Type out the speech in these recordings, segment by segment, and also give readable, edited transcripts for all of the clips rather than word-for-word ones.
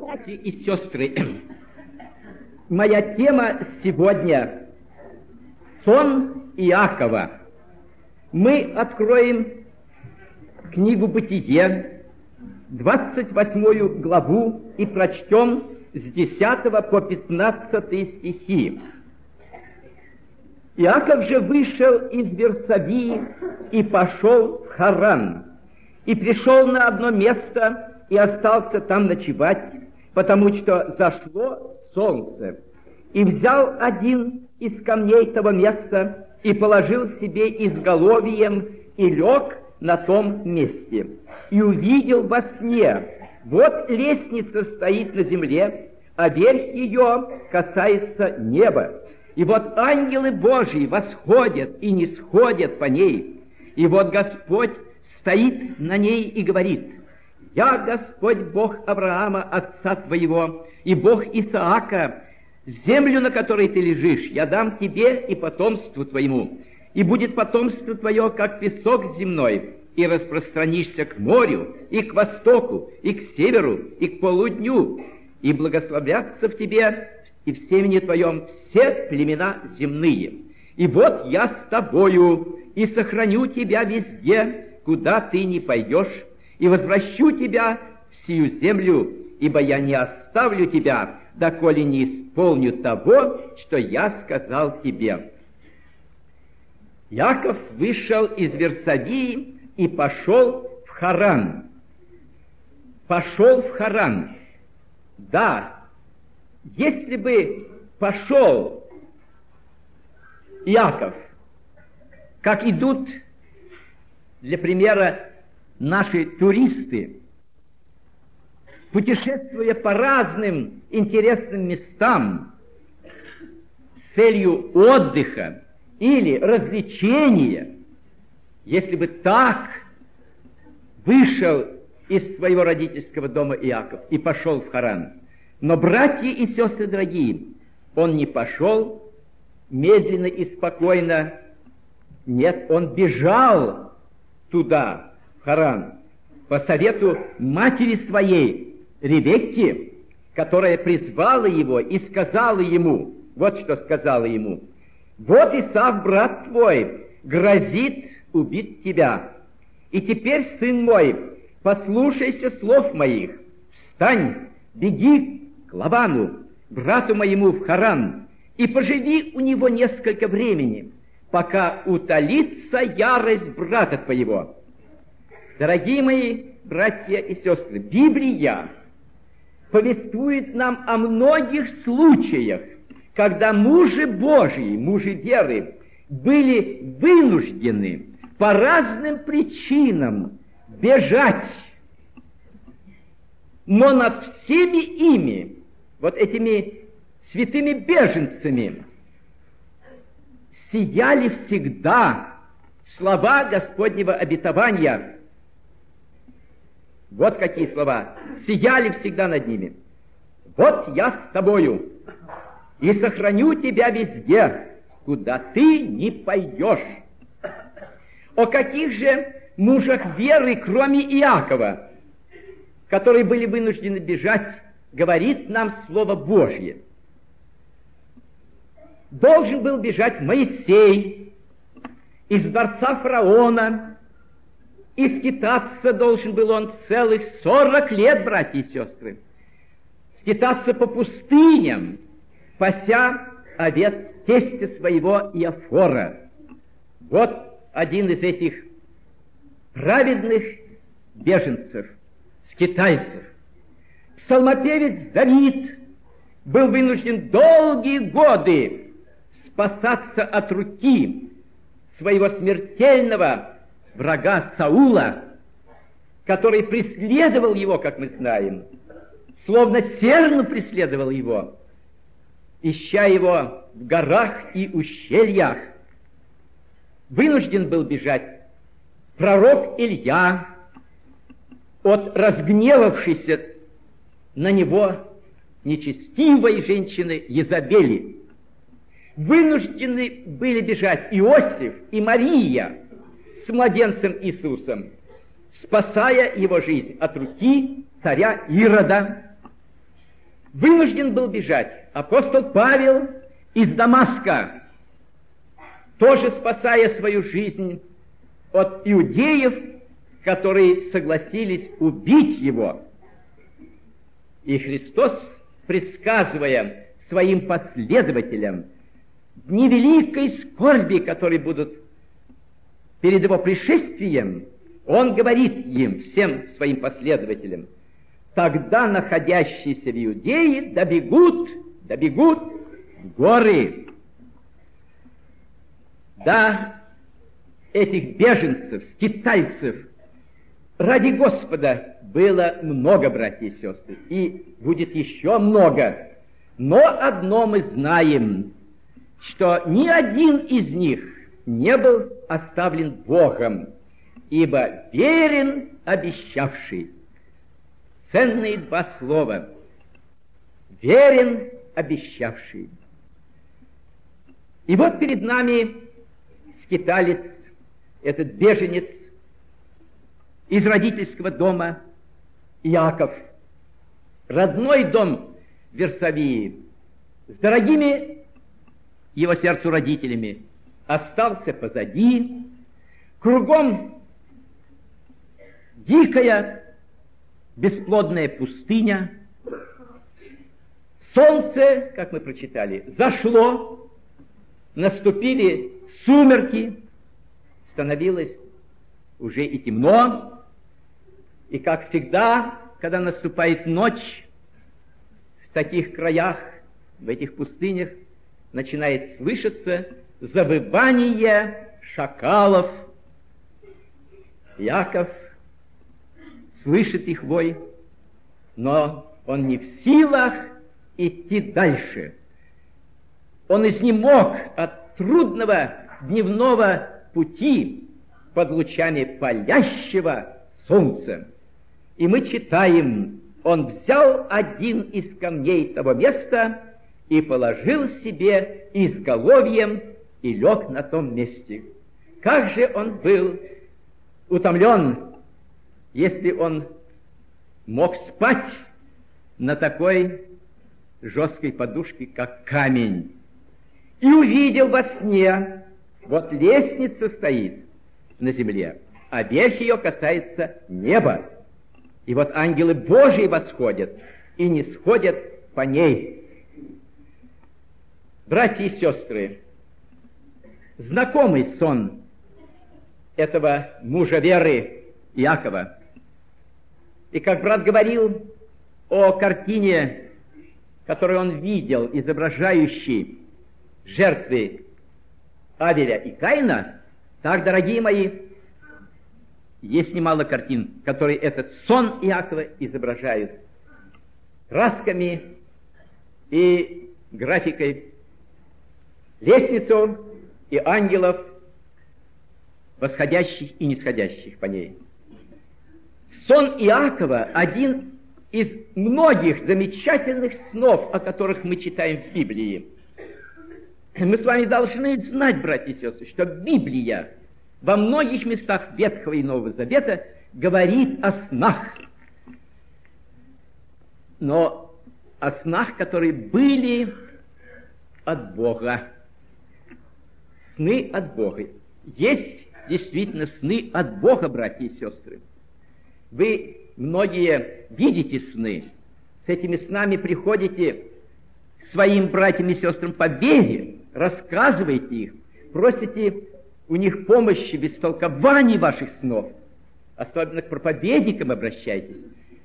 Братья и сестры, моя тема сегодня — сон Иакова. Мы откроем книгу «Бытие», 28 главу, и прочтем с 10 по 15 стихи. Иаков же вышел из Версавии и пошел в Харан, и пришел на одно место и остался там ночевать, потому что зашло солнце. И взял один из камней того места и положил себе изголовьем и лег на том месте. И увидел во сне: вот лестница стоит на земле, а верх ее касается неба. И вот ангелы Божьи восходят и нисходят по ней. И вот Господь стоит на ней и говорит: «Я Господь Бог Авраама, отца твоего, и Бог Исаака. Землю, на которой ты лежишь, я дам тебе и потомству твоему. И будет потомство твое, как песок земной, и распространишься к морю, и к востоку, и к северу, и к полудню. И благословятся в тебе и в семени твоем все племена земные. И вот я с тобою, и сохраню тебя везде, куда ты не пойдешь, и возвращу тебя в сию землю, ибо я не оставлю тебя, доколе не исполню того, что я сказал тебе». Иаков вышел из Версавии и пошел в Харан. Пошел в Харан. Да, если бы пошел Иаков, как идут, для примера, наши туристы, путешествуя по разным интересным местам с целью отдыха или развлечения, если бы так вышел из своего родительского дома Иаков и пошел в Харан. Но, братья и сестры дорогие, он не пошел медленно и спокойно. Нет, он бежал туда, в Харан, по совету матери своей, Ревекки, которая призвала его и сказала ему, вот что сказала ему: «Вот Исав, брат твой, грозит убить тебя. И теперь, сын мой, послушайся слов моих, встань, беги к Лавану, брату моему в Харан, и поживи у него несколько времени, пока утолится ярость брата твоего». Дорогие мои братья и сестры, Библия повествует нам о многих случаях, когда мужи Божьи, мужи веры, были вынуждены по разным причинам бежать. Но над всеми ими, вот этими святыми беженцами, сияли всегда слова Господнего обетования. Вот какие слова сияли всегда над ними: «Вот я с тобою, и сохраню тебя везде, куда ты не пойдешь». О каких же мужах веры, кроме Иакова, которые были вынуждены бежать, говорит нам Слово Божье? Должен был бежать Моисей из дворца фараона, и скитаться должен был он целых 40 лет, братья и сестры. Скитаться по пустыням, пася овец тестя своего Иофора. Вот один из этих праведных беженцев, скитальцев. Псалмопевец Давид был вынужден долгие годы спасаться от руки своего смертельного врага Саула, который преследовал его, как мы знаем, словно серну преследовал его, ища его в горах и ущельях. Вынужден был бежать пророк Илья от разгневавшейся на него нечестивой женщины Езавели. Вынуждены были бежать Иосиф и Мария с младенцем Иисусом, спасая его жизнь от руки царя Ирода. вынужден был бежать. Апостол Павел из Дамаска, тоже спасая свою жизнь от иудеев, которые согласились убить его. И Христос, предсказывая своим последователям дни великой скорби, которые будут перед его пришествием, он говорит им, всем своим последователям: тогда находящиеся в Иудее добегут в горы. Да, этих беженцев, скитальцев ради Господа было много, братья и сестры, и будет еще много. Но одно мы знаем, что ни один из них не был оставлен Богом, ибо верен обещавший. Ценные два слова. Верен обещавший. И вот перед нами скиталец, этот беженец из родительского дома Иаков, родной дом Версавии, с дорогими его сердцу родителями, остался позади, кругом дикая, бесплодная пустыня, солнце, как мы прочитали, зашло, наступили сумерки, становилось уже и темно, и, как всегда, когда наступает ночь, в таких краях, в этих пустынях, начинает слышаться завывание шакалов. Иаков слышит их вой, но он не в силах идти дальше. Он изнемог от трудного дневного пути под лучами палящего солнца. И мы читаем: он взял один из камней того места и положил себе изголовьем и лег на том месте. Как же он был утомлен, если он мог спать на такой жесткой подушке, как камень. И увидел во сне, вот лестница стоит на земле, а верх ее касается неба. И вот ангелы Божии восходят и не сходят по ней. Братья и сестры, знакомый сон этого мужа веры Иакова. И как брат говорил о картине, которую он видел, изображающей жертвы Авеля и Каина, так, дорогие мои, есть немало картин, которые этот сон Иакова изображают красками и графикой, лестницу и ангелов, восходящих и нисходящих по ней. Сон Иакова — один из многих замечательных снов, о которых мы читаем в Библии. Мы с вами должны знать, братья и сестры, что Библия во многих местах Ветхого и Нового Завета говорит о снах. Но о снах, которые были от Бога. Сны от Бога. Есть действительно сны от Бога, братья и сестры. Вы многие видите сны. С этими снами приходите к своим братьям и сестрам по вере, рассказываете их, просите у них помощи в истолковании ваших снов. Особенно к проповедникам обращайтесь.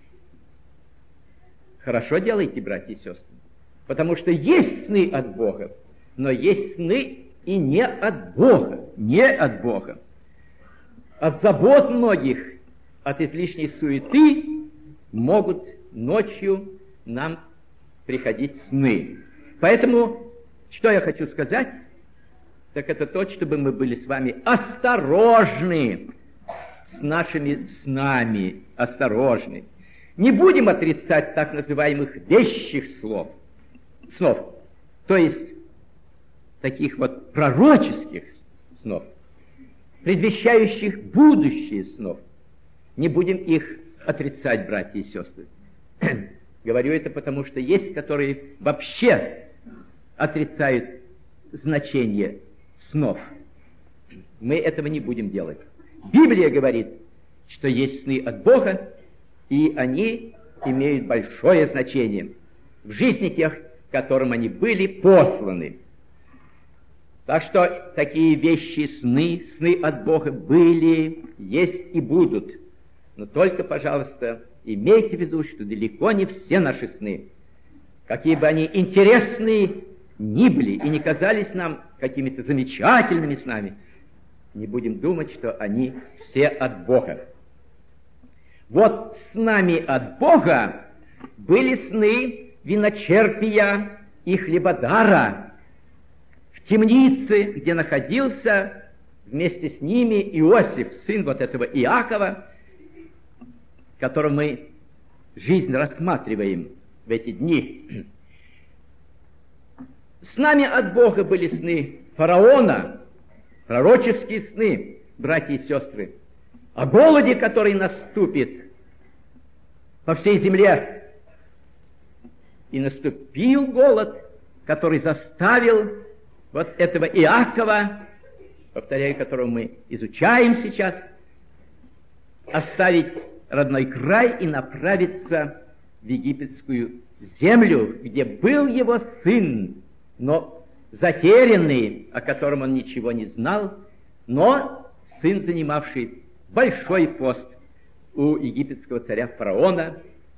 Хорошо делаете, братья и сестры. Потому что есть сны от Бога, но есть сны и не от Бога. Не от Бога. От забот многих, от излишней суеты могут ночью нам приходить сны. Поэтому, что я хочу сказать, так это то, чтобы мы были с вами осторожны с нашими снами, осторожны. Не будем отрицать так называемых вещих снов, то есть таких вот пророческих снов, предвещающих будущее снов. Не будем их отрицать, братья и сестры. Говорю это потому, что есть, которые вообще отрицают значение снов. Мы этого не будем делать. Библия говорит, что есть сны от Бога, и они имеют большое значение в жизни тех, которым они были посланы. Так что такие вещи, сны от Бога были, есть и будут. Но только, пожалуйста, имейте в виду, что далеко не все наши сны, какие бы они интересные ни были и не казались нам какими-то замечательными снами, не будем думать, что они все от Бога. Вот с нами от Бога были сны виночерпия и хлебодара в темнице, где находился вместе с ними Иосиф, сын вот этого Иакова, которого мы жизнь рассматриваем в эти дни. С нами от Бога были сны фараона, пророческие сны, братья и сестры, о голоде, который наступит по всей земле. И наступил голод, который заставил вот этого Иакова, повторяю, которого мы изучаем сейчас, оставить родной край и направиться в египетскую землю, где был его сын, но затерянный, о котором он ничего не знал, но сын, занимавший большой пост у египетского царя фараона.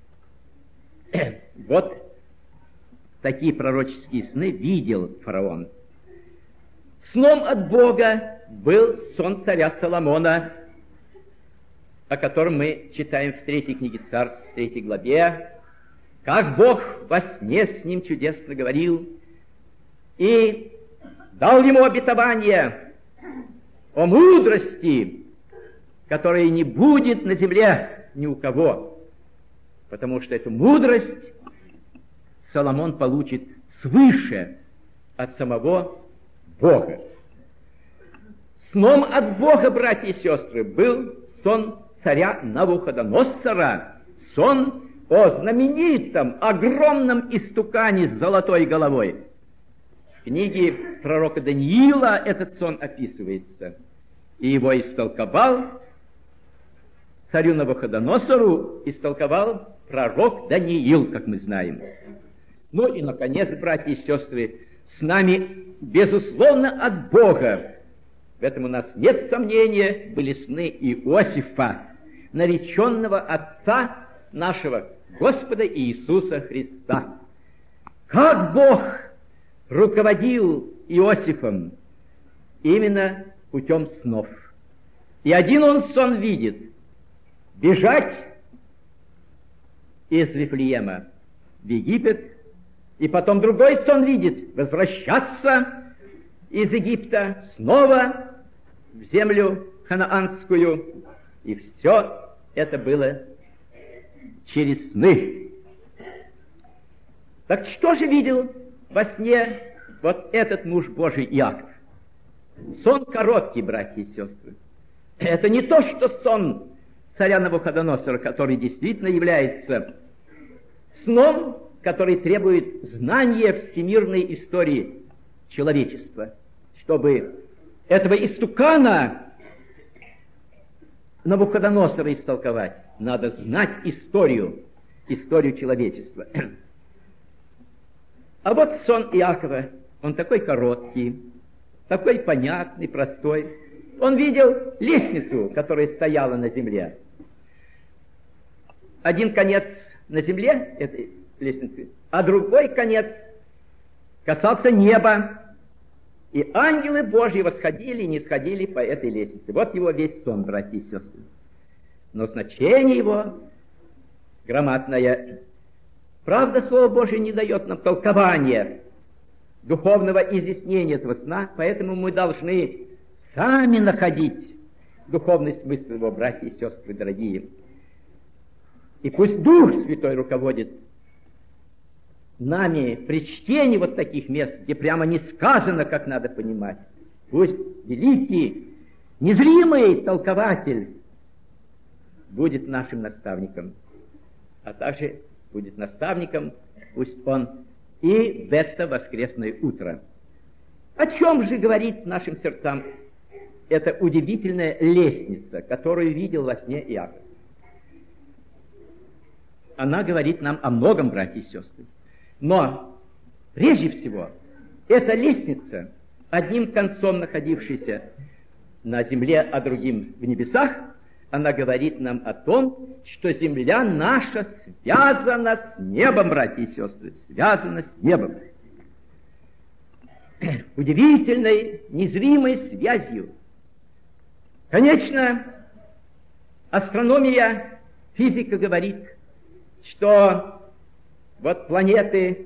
Вот такие пророческие сны видел фараон. Сном от Бога был сон царя Соломона, о котором мы читаем в 3 книге Царств, 3 главе, как Бог во сне с ним чудесно говорил и дал ему обетование о мудрости, которой не будет на земле ни у кого, потому что эту мудрость Соломон получит свыше от самого Бога. Сном от Бога, братья и сестры, был сон царя Навуходоносора, сон о знаменитом, огромном истукане с золотой головой. В книге пророка Даниила этот сон описывается. И его истолковал царю Навуходоносору, истолковал пророк Даниил, как мы знаем. Ну и, наконец, братья и сестры, с нами, безусловно, от Бога, в этом у нас нет сомнения, были сны Иосифа, нареченного отца нашего Господа Иисуса Христа. Как Бог руководил Иосифом именно путем снов. И один он сон видит — бежать из Вифлеема в Египет, и потом другой сон видит — возвращаться из Египта снова в землю ханаанскую. И все это было через сны. Так что же видел во сне вот этот муж Божий Иаков? Сон короткий, братья и сестры. Это не то, что сон царя Навуходоносора, который действительно является сном, который требует знания всемирной истории человечества. Чтобы этого истукана Навуходоносора истолковать, надо знать историю человечества. А вот сон Иакова, он такой короткий, такой понятный, простой. Он видел лестницу, которая стояла на земле. Один конец на земле этой лестницы, а другой конец касался неба. И ангелы Божьи восходили и нисходили по этой лестнице. Вот его весь сон, братья и сестры. Но значение его громадное. Правда, Слово Божие не дает нам толкования, духовного изъяснения этого сна, поэтому мы должны сами находить духовный смысл его, братья и сестры дорогие. И пусть Дух Святой руководит нами при чтении вот таких мест, где прямо не сказано, как надо понимать. Пусть великий, незримый толкователь будет нашим наставником, а также будет наставником, пусть он и в это воскресное утро. О чем же говорит нашим сердцам эта удивительная лестница, которую видел во сне Иаков? Она говорит нам о многом, братья и сестры. Но прежде всего, эта лестница, одним концом находившаяся на земле, а другим в небесах, она говорит нам о том, что земля наша связана с небом, братья и сестры, связана с небом. Удивительной, незримой связью. Конечно, астрономия, физика говорит, что вот планеты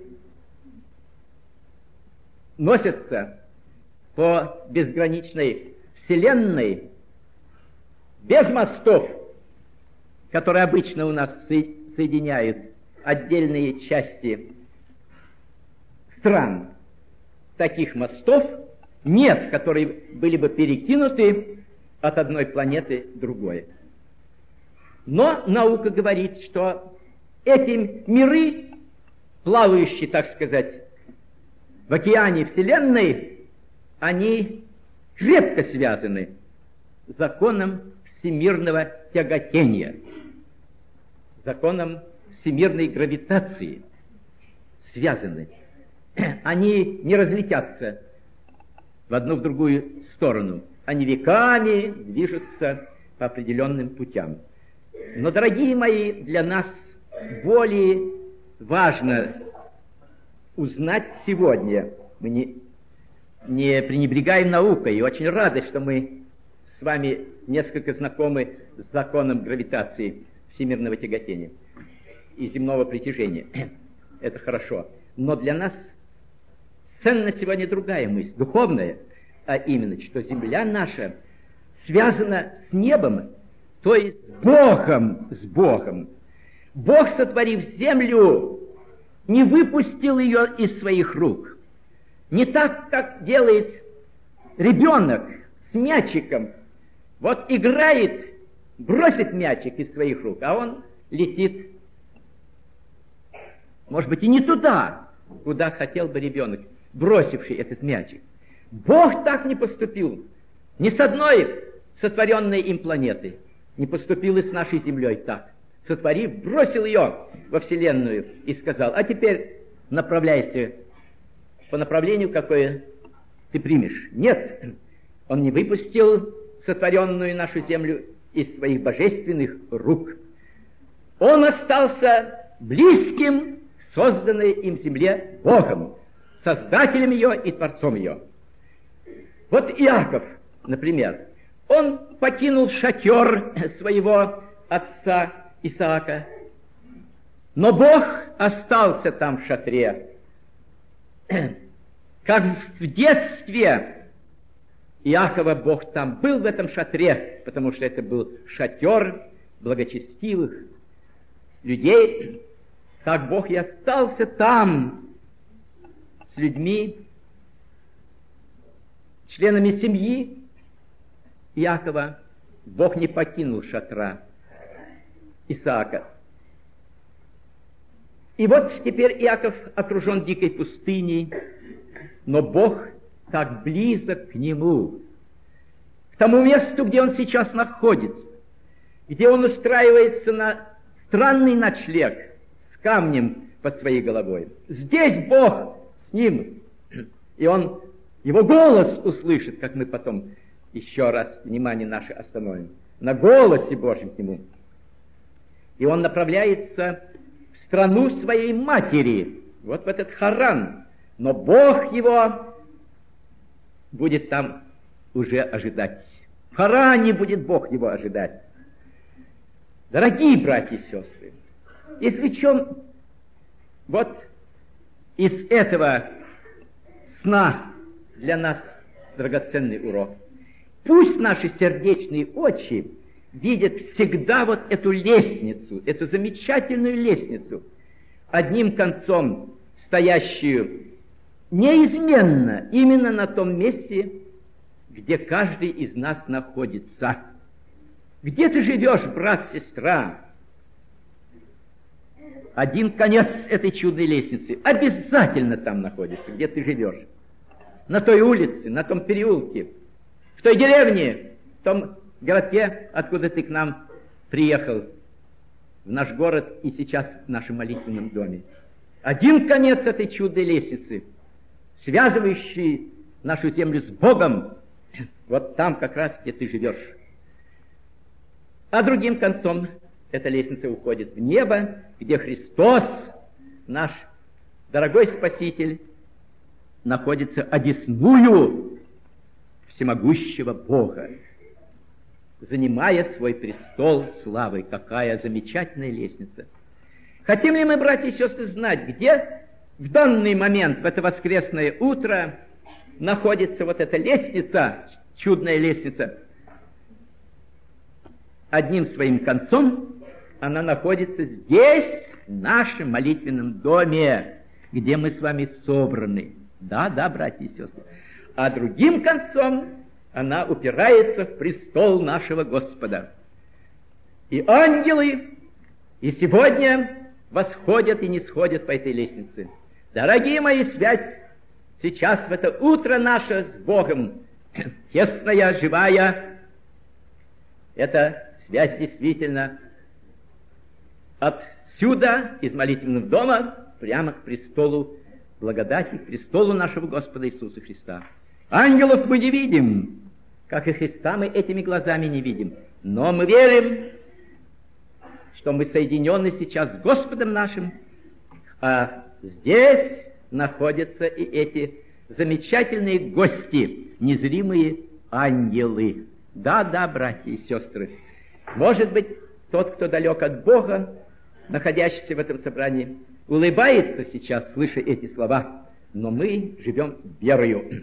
носятся по безграничной Вселенной без мостов, которые обычно у нас соединяют отдельные части стран. Таких мостов нет, которые были бы перекинуты от одной планеты к другой. Но наука говорит, что эти миры, плавающие, так сказать, в океане Вселенной, они крепко связаны с законом всемирного тяготения, законом всемирной гравитации связаны. Они не разлетятся в одну в другую сторону. Они веками движутся по определенным путям. Но, дорогие мои, для нас более важно узнать сегодня. Мы не пренебрегаем наукой, и очень рады, что мы с вами несколько знакомы с законом гравитации, всемирного тяготения и земного притяжения. Это хорошо. Но для нас ценна сегодня другая мысль, духовная, а именно, что земля наша связана с небом, то есть с Богом. Бог, сотворив землю, не выпустил ее из своих рук. Не так, как делает ребенок с мячиком. Вот играет, бросит мячик из своих рук, а он летит, может быть, и не туда, куда хотел бы ребенок, бросивший этот мячик. Бог так не поступил ни с одной сотворенной им планеты, не поступил и с нашей землей так. Сотворив, бросил ее во Вселенную и сказал: а теперь направляйся по направлению, какое ты примешь. Нет, он не выпустил сотворенную нашу землю из своих божественных рук. Он остался близким к созданной им земле Богом, создателем ее и творцом ее. Вот Иаков, например, он покинул шатер своего отца Исаака, но Бог остался там в шатре. Как в детстве Иакова Бог там был в этом шатре, потому что это был шатер благочестивых людей, так Бог и остался там с людьми, членами семьи Иакова. Бог не покинул шатра Исаака. И вот теперь Иаков окружен дикой пустыней, но Бог так близок к нему, к тому месту, где он сейчас находится, где он устраивается на странный ночлег с камнем под своей головой. Здесь Бог с ним, и он его голос услышит, как мы потом еще раз внимание наше остановим, на голосе Божьем к нему. И он направляется в страну своей матери, вот в этот Харан, но Бог его будет там уже ожидать. В Харане будет Бог его ожидать. Дорогие братья и сестры, извлечем вот из этого сна для нас драгоценный урок. Пусть наши сердечные очи видят всегда вот эту лестницу, эту замечательную лестницу, одним концом стоящую неизменно именно на том месте, где каждый из нас находится. Где ты живешь, брат, сестра? один конец этой чудной лестницы обязательно там находится, где ты живешь. На той улице, на том переулке, в той деревне, в том городке, откуда ты к нам приехал, в наш город и сейчас в нашем молитвенном доме. Один конец этой чудной лестницы, связывающий нашу землю с Богом, вот там как раз, где ты живешь. А другим концом эта лестница уходит в небо, где Христос, наш дорогой Спаситель, находится одесную всемогущего Бога, занимая свой престол славы. Какая замечательная лестница! Хотим ли мы, братья и сестры, знать, где в данный момент, в это воскресное утро, находится вот эта лестница, чудная лестница? Одним своим концом она находится здесь, в нашем молитвенном доме, где мы с вами собраны. Да, братья и сестры. А другим концом она упирается в престол нашего Господа. И ангелы и сегодня восходят и нисходят по этой лестнице. Дорогие мои, связь сейчас в это утро наше с Богом, тесная, живая, эта связь действительно отсюда, из молитвенного дома, прямо к престолу благодати, к престолу нашего Господа Иисуса Христа. Ангелов мы не видим, как и Христа мы этими глазами не видим, но мы верим, что мы соединены сейчас с Господом нашим, а здесь находятся и эти замечательные гости, незримые ангелы. Да, братья и сестры, может быть, тот, кто далек от Бога, находящийся в этом собрании, улыбается сейчас, слыша эти слова, но мы живем верою.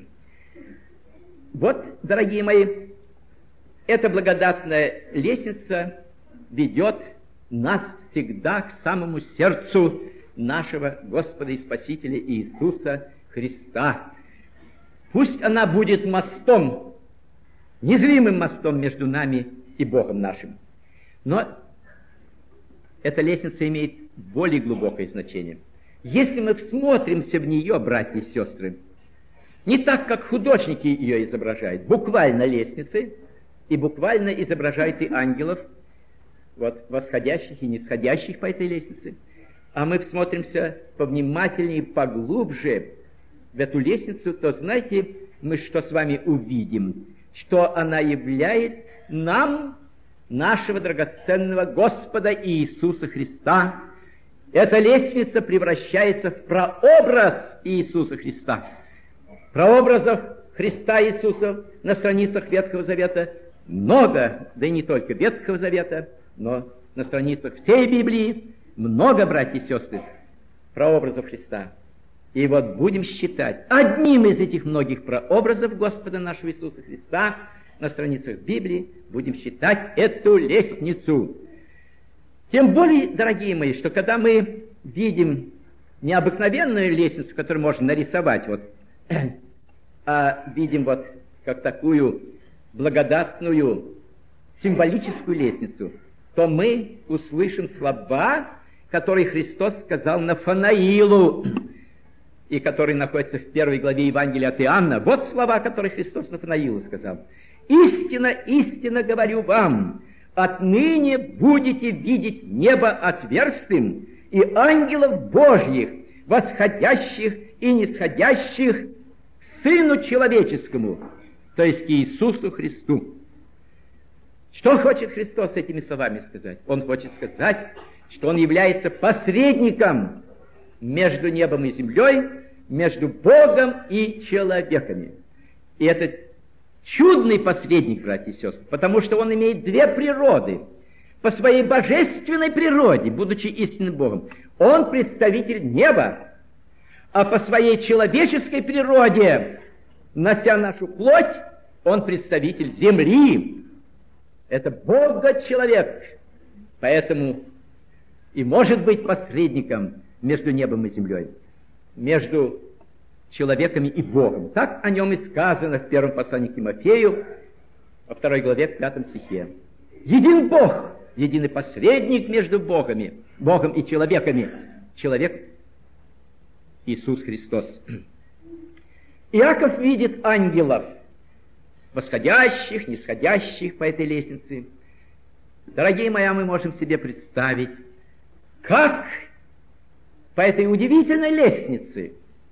Вот, дорогие мои, эта благодатная лестница ведет нас всегда к самому сердцу нашего Господа и Спасителя Иисуса Христа. Пусть она будет мостом, незримым мостом между нами и Богом нашим. Но эта лестница имеет более глубокое значение. Если мы всмотримся в нее, братья и сестры, не так, как художники ее изображают, буквально лестницы, и буквально изображают и ангелов, вот, восходящих и нисходящих по этой лестнице, а мы всмотримся повнимательнее, поглубже в эту лестницу, то, знаете, мы что с вами увидим? Что она являет нам нашего драгоценного Господа Иисуса Христа. Эта лестница превращается в прообраз Иисуса Христа. Прообразов Христа Иисуса на страницах Ветхого Завета много, да и не только Ветхого Завета, но на страницах всей Библии много, братья и сестры, прообразов Христа. И вот будем считать одним из этих многих прообразов Господа нашего Иисуса Христа на страницах Библии, будем считать эту лестницу. Тем более, дорогие мои, что когда мы видим необыкновенную лестницу, которую можно нарисовать, вот, а видим вот как такую благодатную символическую лестницу, то мы услышим слова, которые Христос сказал Нафанаилу, и которые находятся в 1 главе Евангелия от Иоанна. Вот слова, которые Христос Нафанаилу сказал. «Истинно, истинно говорю вам, отныне будете видеть небо отверстым и ангелов Божьих, восходящих и нисходящих к Сыну Человеческому», то есть к Иисусу Христу. Что хочет Христос этими словами сказать? Он хочет сказать, что Он является посредником между небом и землей, между Богом и человеками. И это чудный посредник, братья и сестры, потому что Он имеет две природы. По своей божественной природе, будучи истинным Богом, Он представитель неба, а по своей человеческой природе, нося нашу плоть, Он представитель земли. Это Бога-человек. Поэтому и может быть посредником между небом и землей, между человеками и Богом. Так о нем и сказано в первом послании к Тимофею, во 2 главе, в 5 стихе. Един Бог, единый посредник между богами, Богом и человеками. Человек Иисус Христос. Иаков видит ангелов, восходящих, нисходящих по этой лестнице. Дорогие мои, мы можем себе представить, как по этой удивительной лестнице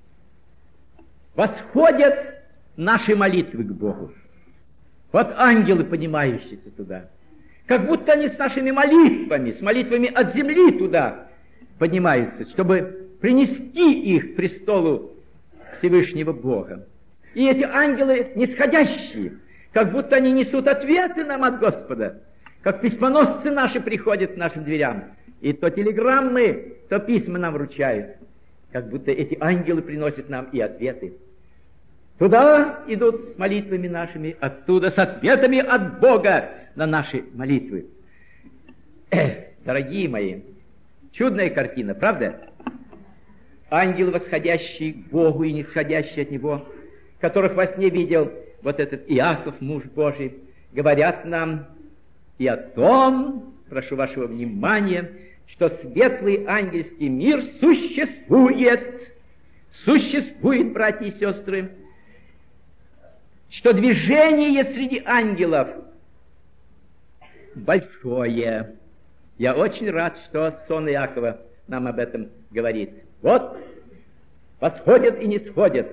восходят наши молитвы к Богу. Вот ангелы, поднимающиеся туда. Как будто они с нашими молитвами, с молитвами от земли туда поднимаются, чтобы принести их к престолу Всевышнего Бога. И эти ангелы нисходящие, как будто они несут ответы нам от Господа, как письмоносцы наши приходят к нашим дверям, и то телеграммы, то письма нам вручают, как будто эти ангелы приносят нам и ответы. Туда идут с молитвами нашими, оттуда с ответами от Бога на наши молитвы. Дорогие мои, чудная картина, правда? Ангелы, восходящие к Богу и нисходящие от Него, которых во сне видел вот этот Иаков, муж Божий, говорят нам и о том, прошу вашего внимания, что светлый ангельский мир существует, братья и сестры, что движение среди ангелов большое. Я очень рад, что сон Иакова нам об этом говорит. Вот, восходят и нисходят.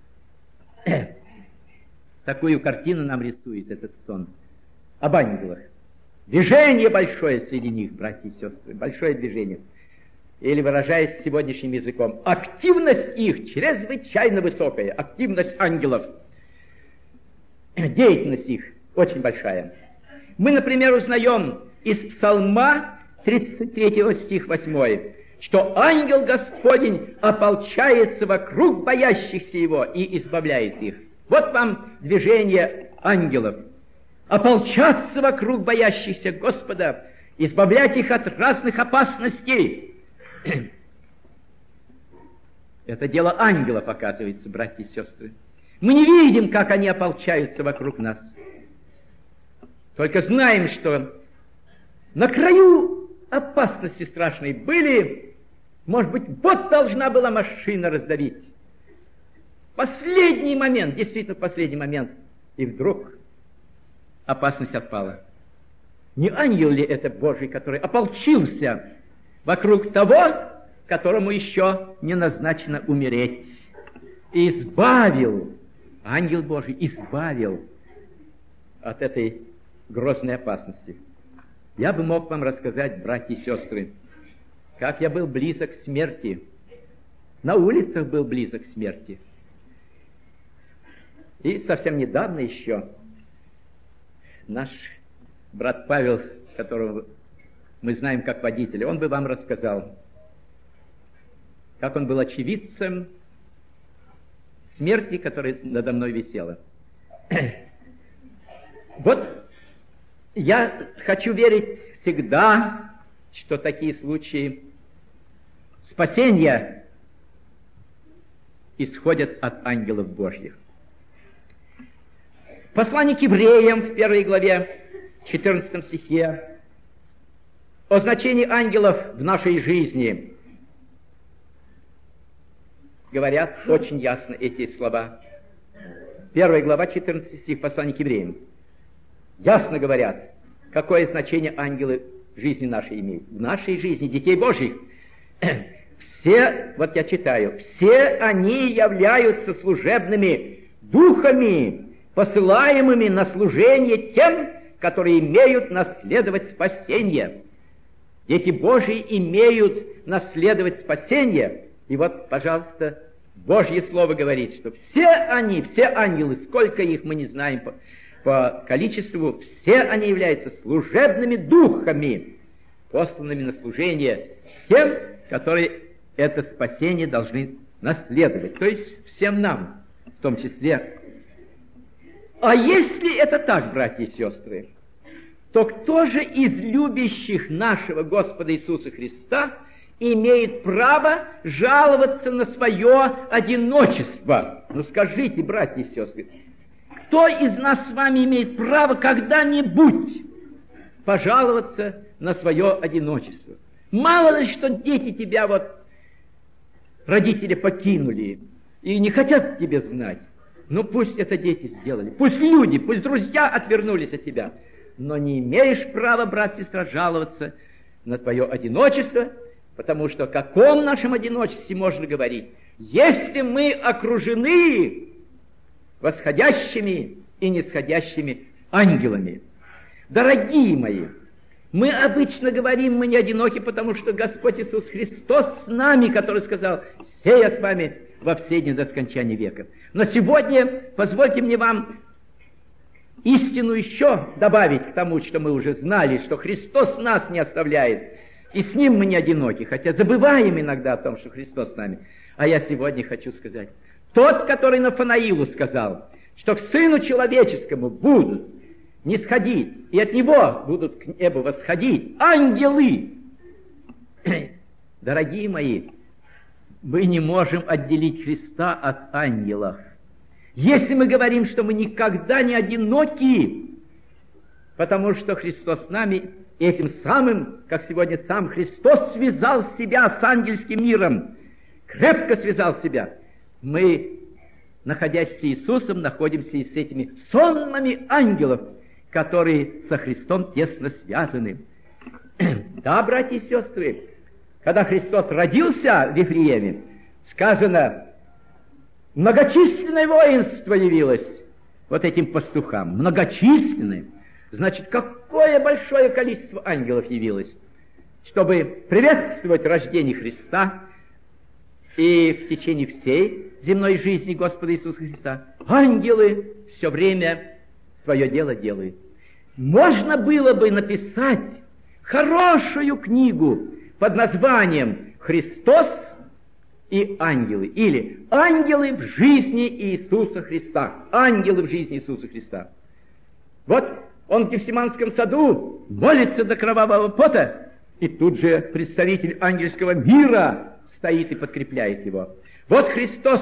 Такую картину нам рисует этот сон об ангелах. Движение большое среди них, братья и сестры, большое движение. Или, выражаясь сегодняшним языком, активность их чрезвычайно высокая, активность ангелов. Деятельность их очень большая. Мы, например, узнаем из Псалма 33 стих 8, что ангел Господень ополчается вокруг боящихся его и избавляет их. Вот вам движение ангелов. Ополчаться вокруг боящихся Господа, избавлять их от разных опасностей. Это дело ангелов, оказывается, братья и сестры. Мы не видим, как они ополчаются вокруг нас. Только знаем, что на краю опасности страшной были, может быть, вот должна была машина раздавить. Последний момент, действительно последний момент, и вдруг опасность отпала. Не ангел ли это Божий, который ополчился вокруг того, которому еще не назначено умереть, и избавил, ангел Божий избавил от этой грозной опасности. Я бы мог вам рассказать, братья и сестры, как я был близок к смерти. На улицах был близок к смерти. И совсем недавно еще наш брат Павел, которого мы знаем как водителя, он бы вам рассказал, как он был очевидцем смерти, которая надо мной висела. Вот я хочу верить всегда, что такие случаи спасения исходят от ангелов Божьих. Послание к евреям в 1 главе, 14 стихе, о значении ангелов в нашей жизни говорят очень ясно эти слова. 1 глава, 14 стих, послание к евреям. Ясно говорят, какое значение ангелы в жизни нашей имеют. В нашей жизни, детей Божьих, все, вот я читаю, все они являются служебными духами, посылаемыми на служение тем, которые имеют наследовать спасение. Дети Божьи имеют наследовать спасение. И вот, пожалуйста, Божье Слово говорит, что все они, все ангелы, сколько их мы не знаем по количеству, все они являются служебными духами, посланными на служение тем, которые это спасение должны наследовать. То есть всем нам, в том числе. А если это так, братья и сестры, то кто же из любящих нашего Господа Иисуса Христа имеет право жаловаться на свое одиночество? Ну скажите, братья и сестры, кто из нас с вами имеет право когда-нибудь пожаловаться на свое одиночество? Мало ли, что дети тебя вот, родители покинули и не хотят тебе знать. Ну, пусть это дети сделали, пусть люди, пусть друзья отвернулись от тебя. Но не имеешь права, брат, сестра, жаловаться на твое одиночество, потому что о каком нашем одиночестве можно говорить, если мы окружены восходящими и нисходящими ангелами. Дорогие мои, мы обычно говорим, мы не одиноки, потому что Господь Иисус Христос с нами, который сказал: «Се я с вами во все дни до скончания века». Но сегодня позвольте мне вам истину еще добавить к тому, что мы уже знали, что Христос нас не оставляет, и с Ним мы не одиноки, хотя забываем иногда о том, что Христос с нами. А я сегодня хочу сказать, тот, который Нафанаилу сказал, что к Сыну Человеческому будут нисходить, и от Него будут к небу восходить ангелы. Дорогие мои, мы не можем отделить Христа от ангелов. Если мы говорим, что мы никогда не одиноки, потому что Христос с нами, этим самым, как сегодня сам Христос связал себя с ангельским миром, крепко связал себя, мы, находясь с Иисусом, находимся и с этими сонмами ангелов, которые со Христом тесно связаны. Да, братья и сестры, когда Христос родился в Вифлееме, сказано, многочисленное воинство явилось вот этим пастухам. Многочисленное. Значит, какое большое количество ангелов явилось, чтобы приветствовать рождение Христа и в течение всей земной жизни Господа Иисуса Христа. Ангелы все время свое дело делают. Можно было бы написать хорошую книгу под названием «Христос и ангелы», или «Ангелы в жизни Иисуса Христа». Ангелы в жизни Иисуса Христа. Вот он в Гефсиманском саду молится до кровавого пота, и тут же представитель ангельского мира стоит и подкрепляет его. Вот Христос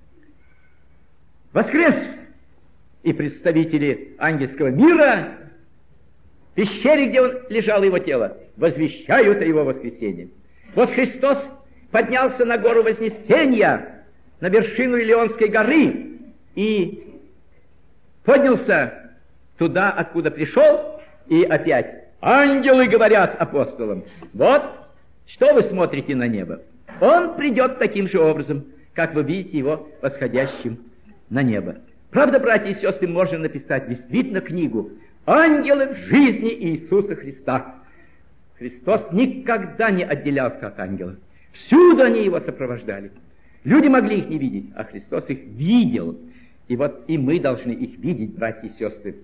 воскрес, и представители ангельского мира в пещере, где он лежал, его тело, возвещают о его воскресении. Вот Христос поднялся на гору Вознесения, на вершину Илионской горы, и поднялся туда, откуда пришел, и опять ангелы говорят апостолам: вот, что вы смотрите на небо? Он придет таким же образом, как вы видите его восходящим на небо. Правда, братья и сестры, можно написать действительно книгу «Ангелы в жизни Иисуса Христа». Христос никогда не отделялся от ангелов. Всюду они его сопровождали. Люди могли их не видеть, а Христос их видел. И вот и мы должны их видеть, братья и сестры.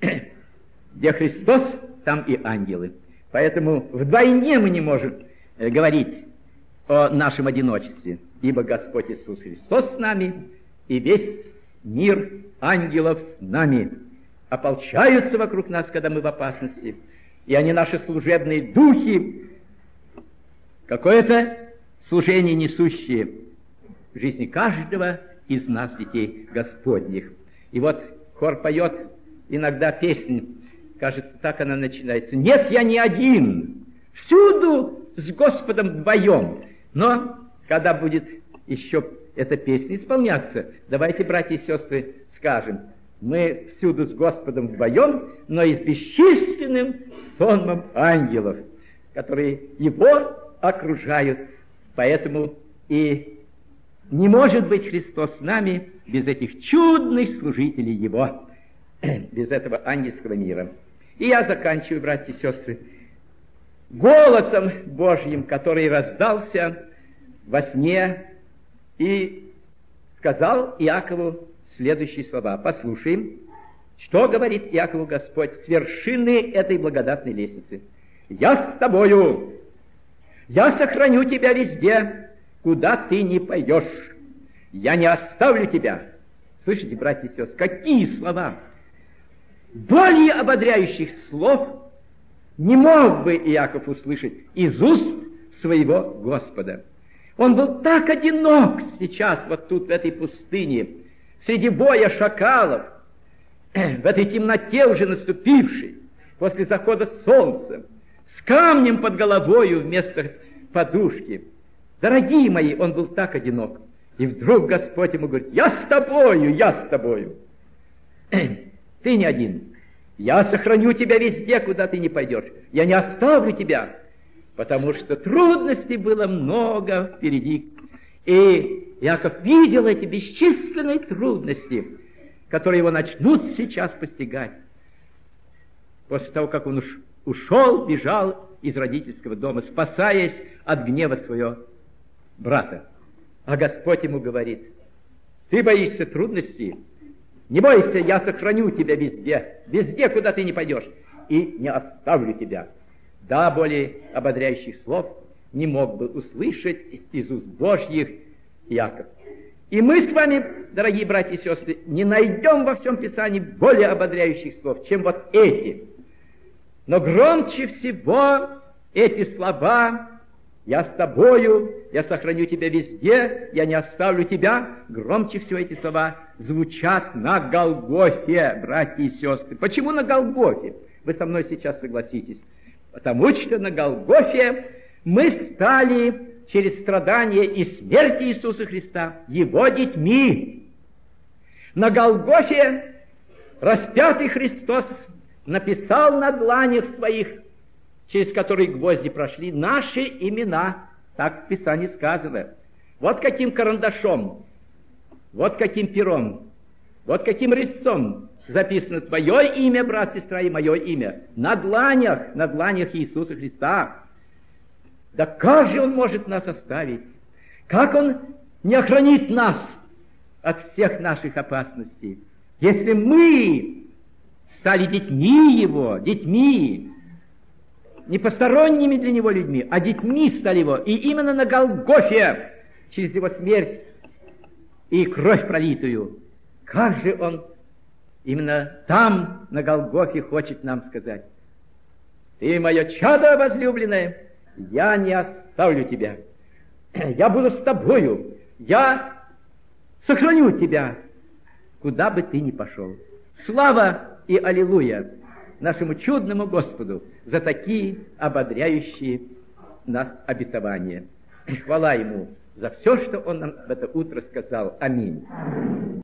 Где Христос, там и ангелы. Поэтому вдвойне мы не можем говорить о нашем одиночестве, ибо Господь Иисус Христос с нами, и весь мир ангелов с нами. Ополчаются вокруг нас, когда мы в опасности, и они наши служебные духи, какое-то служение несущие в жизни каждого из нас, детей Господних. И вот хор поет иногда песнь, кажется, так она начинается: «Нет, я не один, всюду с Господом вдвоем». Но когда будет еще эта песня исполняться, давайте, братья и сестры, скажем: мы всюду с Господом вдвоем, но и с бесчисленным сонмом ангелов, которые его окружают. Поэтому и не может быть Христос с нами без этих чудных служителей его, без этого ангельского мира. И я заканчиваю, братья и сестры, голосом Божьим, который раздался во сне и сказал Иакову следующие слова. Послушаем, что говорит Иакову Господь с вершины этой благодатной лестницы. «Я с тобою, я сохраню тебя везде, куда ты не пойдешь. Я не оставлю тебя». Слышите, братья и сестры, какие слова! Более ободряющих слов не мог бы Иаков услышать из уст своего Господа. Он был так одинок сейчас, вот тут, в этой пустыне, среди боя шакалов, в этой темноте уже наступившей, после захода солнца, с с камнем под головою вместо подушки. Дорогие мои, он был так одинок. И вдруг Господь ему говорит: я с тобою, я с тобою. Ты не один. Я сохраню тебя везде, куда ты не пойдешь. Я не оставлю тебя, потому что трудностей было много впереди. И Иаков видел эти бесчисленные трудности, которые его начнут сейчас постигать. После того, как он ушел, бежал из родительского дома, спасаясь от гнева своего брата. А Господь ему говорит: ты боишься трудностей? Не бойся, я сохраню тебя везде, везде, куда ты не пойдешь, и не оставлю тебя. Да, более ободряющих слов не мог бы услышать из уст Божьих Иаков. И мы с вами, дорогие братья и сестры, не найдем во всем Писании более ободряющих слов, чем вот эти. Но громче всего эти слова: я с тобою, я сохраню тебя везде, я не оставлю тебя. Громче всего эти слова звучат на Голгофе, братья и сестры. Почему на Голгофе? Вы со мной сейчас согласитесь. Потому что на Голгофе мы стали через страдания и смерть Иисуса Христа Его детьми. На Голгофе распятый Христос написал на дланях своих, через которые гвозди прошли, наши имена. Так в Писании сказано. Вот каким карандашом, вот каким пером, вот каким резцом записано твое имя, брат, сестра, и мое имя. На дланях Иисуса Христа. Да как же Он может нас оставить? Как Он не охранит нас от всех наших опасностей? Если мы стали детьми Его, не посторонними для Него людьми, а детьми стали Его. И именно на Голгофе, через Его смерть и кровь пролитую, как же Он именно там, на Голгофе, хочет нам сказать: ты мое чадо возлюбленное, я не оставлю тебя, я буду с тобою, я сохраню тебя, куда бы ты ни пошел. Слава и аллилуйя нашему чудному Господу за такие ободряющие нас обетования. Хвала Ему за все, что Он нам в это утро сказал. Аминь.